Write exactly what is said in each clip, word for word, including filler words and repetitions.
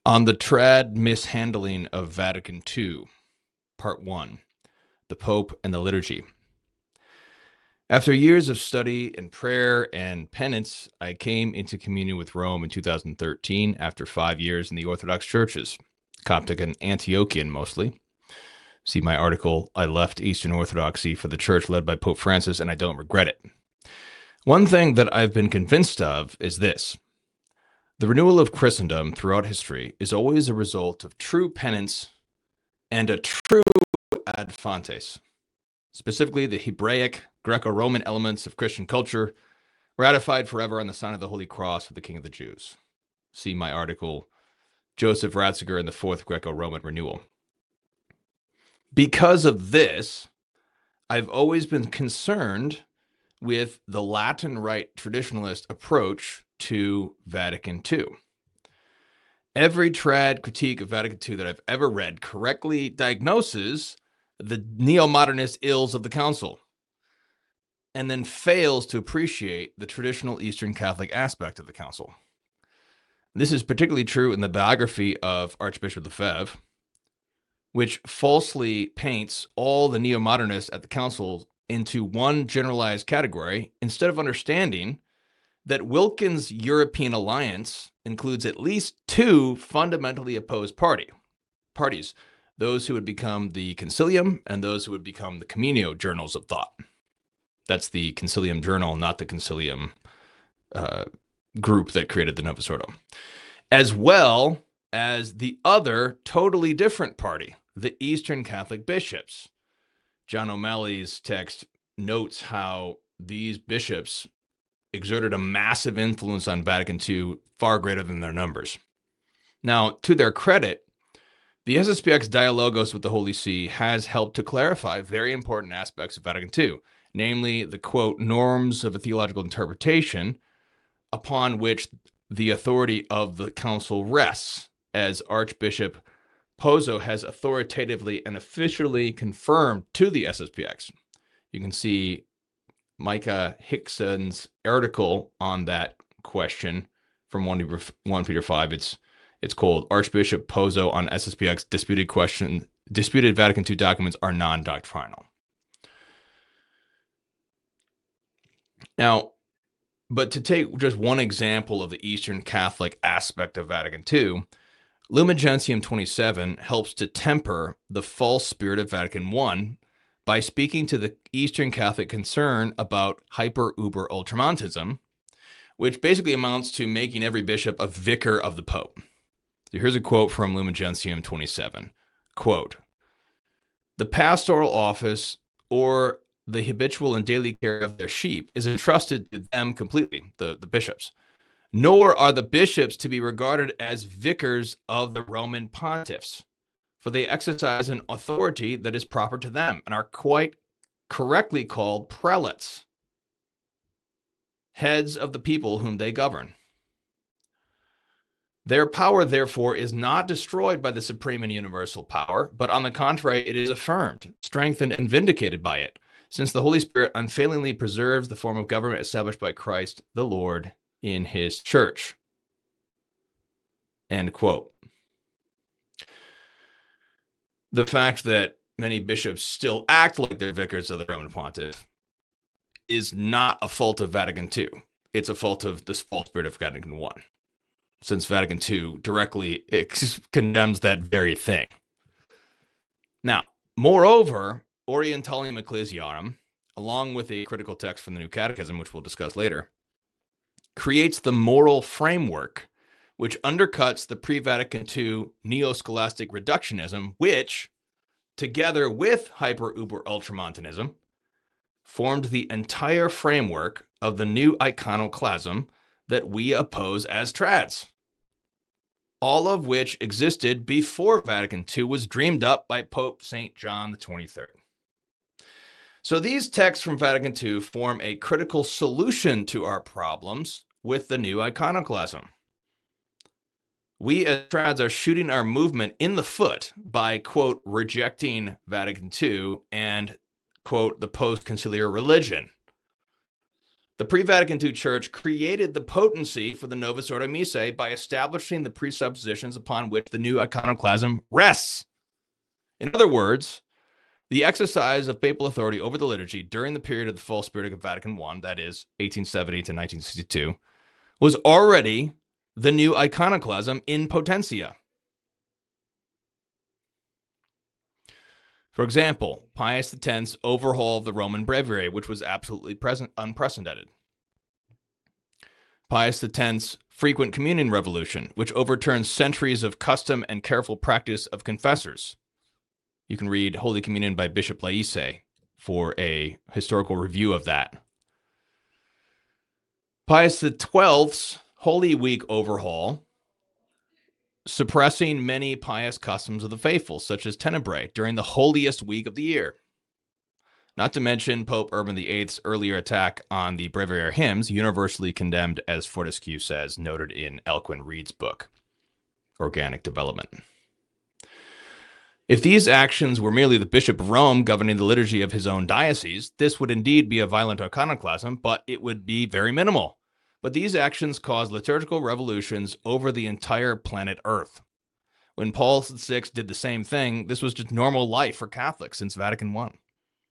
On the trad mishandling of Vatican two, Part one, The Pope and the Liturgy. After years of study and prayer and penance, I came into communion with Rome in two thousand thirteen after five years in the Orthodox churches, Coptic and Antiochian mostly. See my article, I Left Eastern Orthodoxy for the Church Led by Pope Francis, and I Don't Regret It. One thing that I've been convinced of is this. The renewal of Christendom throughout history is always a result of true penance and a true ad fontes, specifically the Hebraic, Greco-Roman elements of Christian culture, ratified forever on the sign of the Holy Cross of the King of the Jews. See my article, Joseph Ratzinger and the Fourth Greco-Roman Renewal. Because of this, I've always been concerned with the Latin Rite traditionalist approach to Vatican two. Every trad critique of Vatican two that I've ever read correctly diagnoses the neo-modernist ills of the council and then fails to appreciate the traditional Eastern Catholic aspect of the council. This is particularly true in the biography of Archbishop Lefebvre, which falsely paints all the neo-modernists at the council into one generalized category instead of understanding that Wilkins' European alliance includes at least two fundamentally opposed party, parties, those who would become the Concilium and those who would become the Communio journals of thought. That's the Concilium journal, not the Concilium uh, group that created the Novus Ordo, as well as the other totally different party, the Eastern Catholic bishops. John O'Malley's text notes how these bishops exerted a massive influence on Vatican two, far greater than their numbers. Now, to their credit, the S S P X Dialogos with the Holy See has helped to clarify very important aspects of Vatican two, namely the, quote, norms of a theological interpretation upon which the authority of the council rests, as Archbishop Pozzo has authoritatively and officially confirmed to the S S P X. You can see Micah Hickson's article on that question from First Peter five. It's it's called Archbishop Pozzo on S S P X disputed question disputed Vatican two documents are non-doctrinal. Now, but to take just one example of the Eastern Catholic aspect of Vatican two, Lumen Gentium twenty-seven helps to temper the false spirit of Vatican one by speaking to the Eastern Catholic concern about hyper-uber-ultramontism, which basically amounts to making every bishop a vicar of the Pope. So here's a quote from Lumen Gentium twenty-seven. Quote, the pastoral office or the habitual and daily care of their sheep is entrusted to them completely, the, the bishops. Nor are the bishops to be regarded as vicars of the Roman pontiffs, for they exercise an authority that is proper to them and are quite correctly called prelates, heads of the people whom they govern. Their power, therefore, is not destroyed by the supreme and universal power, but on the contrary, it is affirmed, strengthened, and vindicated by it, since the Holy Spirit unfailingly preserves the form of government established by Christ the Lord in his church. End quote. The fact that many bishops still act like they're vicars of the Roman Pontiff is not a fault of Vatican two. It's a fault of this false spirit of Vatican one, since Vatican two directly ex- condemns that very thing. Now, moreover, Orientalium Ecclesiarum, along with a critical text from the New Catechism, which we'll discuss later, creates the moral framework which undercuts the pre-Vatican two neo-scholastic reductionism, which, together with hyper-uber-ultramontanism, formed the entire framework of the new iconoclasm that we oppose as trads, all of which existed before Vatican two was dreamed up by Pope Saint John the twenty-third. So these texts from Vatican two form a critical solution to our problems with the new iconoclasm. We as trads are shooting our movement in the foot by, quote, rejecting Vatican two and, quote, the post-conciliar religion. The pre-Vatican two Church created the potency for the Novus Ordo Missae by establishing the presuppositions upon which the new iconoclasm rests. In other words, the exercise of papal authority over the liturgy during the period of the full spirit of Vatican One, that is, eighteen seventy to nineteen sixty-two, was already the new iconoclasm in potentia. For example, Pius X's overhaul of the Roman Breviary, which was absolutely present, unprecedented. Pius X's frequent communion revolution, which overturned centuries of custom and careful practice of confessors. You can read Holy Communion by Bishop Laïse for a historical review of that. Pius the twelfth's Holy Week overhaul, suppressing many pious customs of the faithful, such as tenebrae, during the holiest week of the year. Not to mention Pope Urban the eighth's earlier attack on the breviary hymns, universally condemned, as Fortescue says, noted in Elquin Reed's book, Organic Development. If these actions were merely the Bishop of Rome governing the liturgy of his own diocese, this would indeed be a violent iconoclasm, but it would be very minimal. But these actions caused liturgical revolutions over the entire planet Earth. When Paul the sixth did the same thing, this was just normal life for Catholics since Vatican One.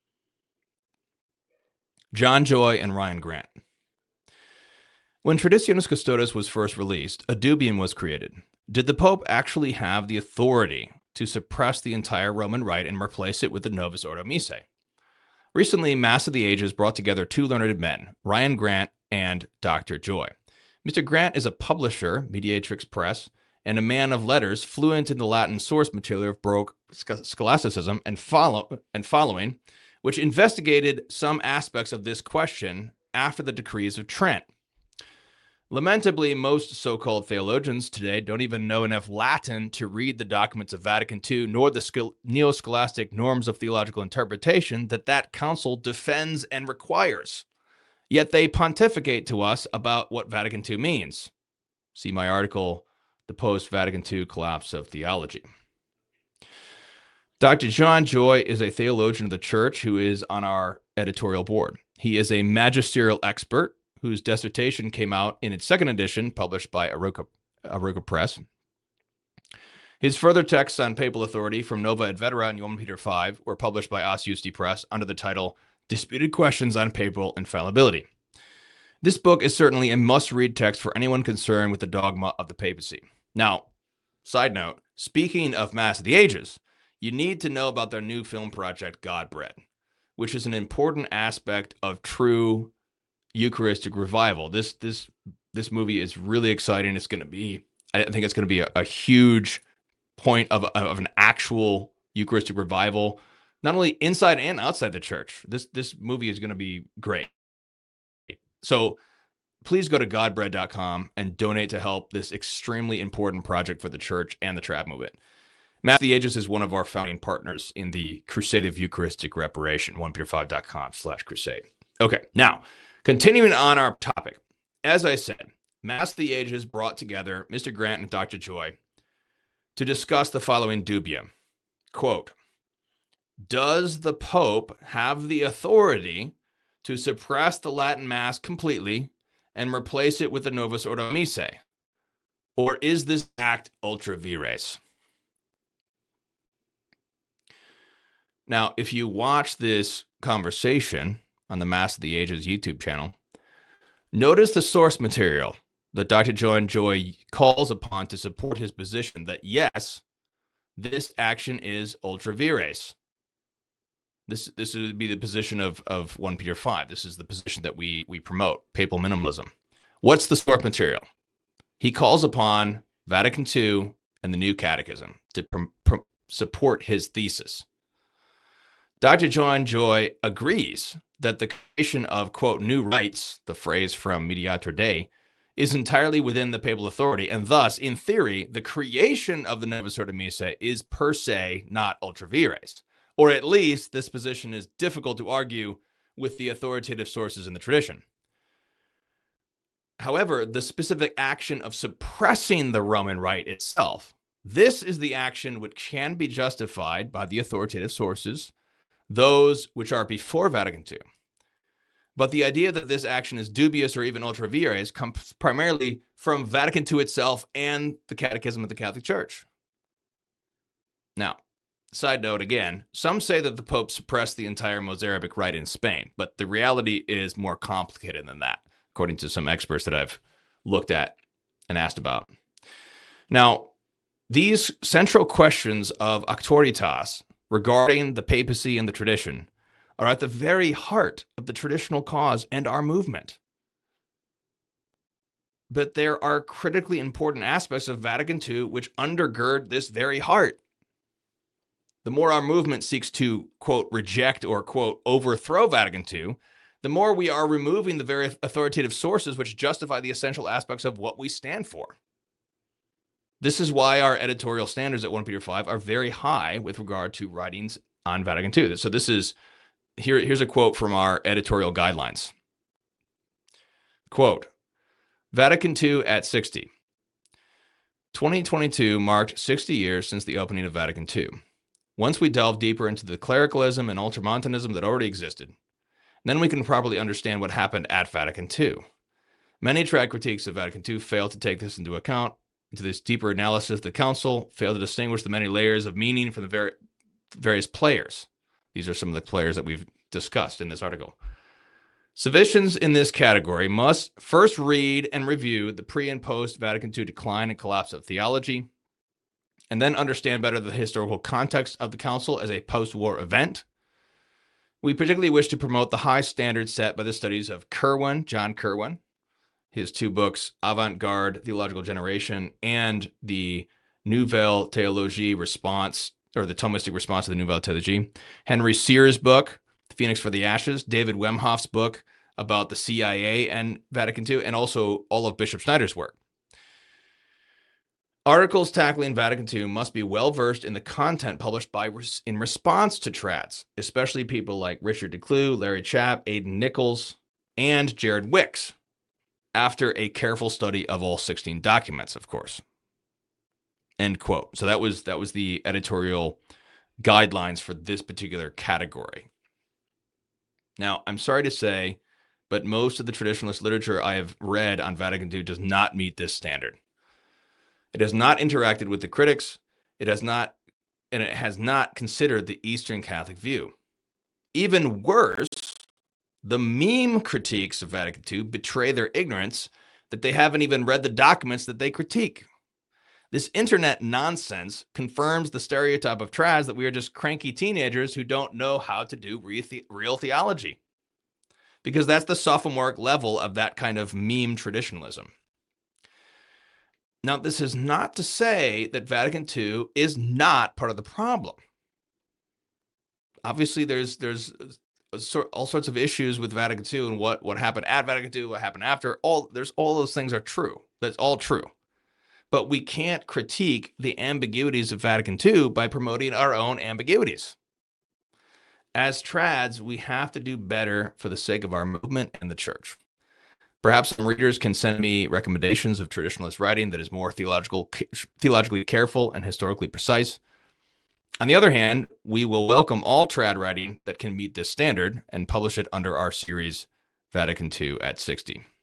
John Joy and Ryan Grant. When Traditionis Custodes was first released, a dubium was created. Did the Pope actually have the authority to suppress the entire Roman Rite and replace it with the Novus Ordo Missae? Recently, Mass of the Ages brought together two learned men, Ryan Grant and Doctor Joy. Mister Grant is a publisher, Mediatrix Press, and a man of letters fluent in the Latin source material of Baroque scholasticism and, follow, and following, which investigated some aspects of this question after the decrees of Trent. Lamentably, most so-called theologians today don't even know enough Latin to read the documents of Vatican Two, nor the neo-scholastic norms of theological interpretation that that council defends and requires. Yet they pontificate to us about what Vatican Two means. See my article, The Post-Vatican Two Collapse of Theology. Doctor John Joy is a theologian of the Church who is on our editorial board. He is a magisterial expert whose dissertation came out in its second edition, published by Aroka, Aroka Press. His further texts on papal authority from Nova et Vetera and Johann Peter the Fifth were published by Os Justi Press under the title Disputed Questions on Papal Infallibility. This book is certainly a must-read text for anyone concerned with the dogma of the papacy. Now, side note, speaking of Mass of the Ages, you need to know about their new film project, Godbread, which is an important aspect of true Eucharistic revival. This this this movie is really exciting. It's going to be, I think it's going to be a, a huge point of, of an actual Eucharistic revival, not only inside and outside the church. This this movie is going to be great. So please go to godbread dot com and donate to help this extremely important project for the church and the trad movement. Mass of the Ages is one of our founding partners in the Crusade of Eucharistic Reparation, one peter five dot com slash crusade. Okay, now, continuing on our topic, as I said, Mass of the Ages brought together Mister Grant and Doctor Joy to discuss the following dubium. Quote, does the Pope have the authority to suppress the Latin Mass completely and replace it with the Novus Ordo Missae? Or is this act ultra vires? Now, if you watch this conversation on the Mass of the Ages YouTube channel, notice the source material that Doctor John Joy calls upon to support his position that, yes, this action is ultra vires. This this would be the position of, of First Peter five. This is the position that we, we promote, papal minimalism. What's the source material? He calls upon Vatican Two and the New Catechism to pr- pr- support his thesis. Doctor John Joy agrees that the creation of, quote, new rites, the phrase from Mediator Dei, is entirely within the papal authority, and thus, in theory, the creation of the Novus Ordo Missae is per se not ultra vires. Or at least this position is difficult to argue with the authoritative sources in the tradition. However, the specific action of suppressing the Roman Rite itself, this is the action which can be justified by the authoritative sources, those which are before Vatican Two. But the idea that this action is dubious or even ultra vires comes primarily from Vatican two itself and the Catechism of the Catholic Church. Now, side note again, some say that the Pope suppressed the entire Mozarabic rite in Spain, but the reality is more complicated than that, according to some experts that I've looked at and asked about. Now, these central questions of auctoritas regarding the papacy and the tradition are at the very heart of the traditional cause and our movement. But there are critically important aspects of Vatican two which undergird this very heart. The more our movement seeks to, quote, reject or, quote, overthrow Vatican two, the more we are removing the very authoritative sources which justify the essential aspects of what we stand for. This is why our editorial standards at First Peter five are very high with regard to writings on Vatican two. So this is, here, here's a quote from our editorial guidelines. Quote, Vatican two at sixty. twenty twenty-two marked sixty years since the opening of Vatican two. Once we delve deeper into the clericalism and ultramontanism that already existed, then we can properly understand what happened at Vatican two. Many trad critiques of Vatican two fail to take this into account. Into this deeper analysis, the council failed to distinguish the many layers of meaning from the ver- various players. These are some of the players that we've discussed in this article. Civicians in this category must first read and review the pre and post Vatican two decline and collapse of theology, and then understand better the historical context of the council as a post-war event. We particularly wish to promote the high standards set by the studies of Curwen, John Curwen, his two books, Avant-Garde Theological Generation, and the Nouvelle Théologie Response, or the Thomistic Response to the Nouvelle Théologie. Henry Sears' book, Phoenix for the Ashes, David Wemhoff's book about the C I A and Vatican two, and also all of Bishop Schneider's work. Articles tackling Vatican two must be well-versed in the content published by in response to trads, especially people like Richard Decloux, Larry Chapp, Aidan Nichols, and Jared Wicks, after a careful study of all sixteen documents, of course. End quote. So that was that was the editorial guidelines for this particular category. Now, I'm sorry to say, but most of the traditionalist literature I have read on Vatican two does not meet this standard. It has not interacted with the critics. It has not, and it has not considered the Eastern Catholic view. Even worse, the meme critiques of Vatican two betray their ignorance that they haven't even read the documents that they critique. This internet nonsense confirms the stereotype of trads that we are just cranky teenagers who don't know how to do real theology, because that's the sophomoric level of that kind of meme traditionalism. Now, this is not to say that Vatican two is not part of the problem. Obviously, there's there's all sorts of issues with Vatican two and what, what happened at Vatican two, what happened after. All there's all those things are true. That's all true. But we can't critique the ambiguities of Vatican two by promoting our own ambiguities. As trads, we have to do better for the sake of our movement and the church. Perhaps some readers can send me recommendations of traditionalist writing that is more theological, theologically careful and historically precise. On the other hand, we will welcome all trad writing that can meet this standard and publish it under our series Vatican two at sixty.